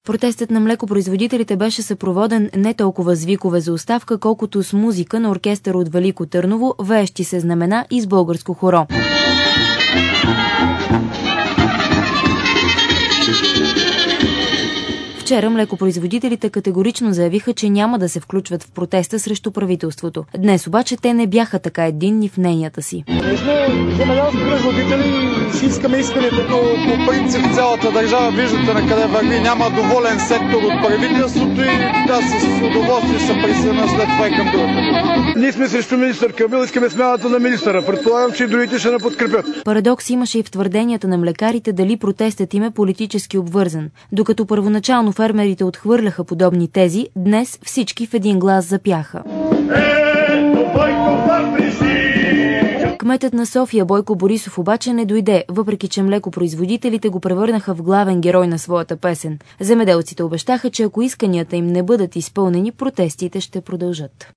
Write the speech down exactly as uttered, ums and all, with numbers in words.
Протестът на млекопроизводителите беше съпроводен не толкова с викове за оставка, колкото с музика на оркестър от Велико Търново, веещи се знамена и с българско хоро. Вчера млекопроизводителите категорично заявиха, че няма да се включват в протеста срещу правителството. Днес обаче те не бяха така единни в мненията си. Ние сме земеделски производители и си искаме искането, но по принцип цялата държава виждате на къде върви. Няма доволен сектор от правителството и да, с удоволствие се присъединя след това и към другата. Ние сме срещу министър Камил, искаме смяната на министъра. Предполагам, че и другите ще не подкрепят. Парадокс имаше и в твърденията на млекарите дали протестът им е политически обвързан. Докато първоначално фермерите отхвърляха подобни тези, днес всички в един глас запяха. Кметът на София Бойко Борисов обаче не дойде, въпреки че млекопроизводителите го превърнаха в главен герой на своята песен. Земеделците обещаха, че ако исканията им не бъдат изпълнени, протестите ще продължат.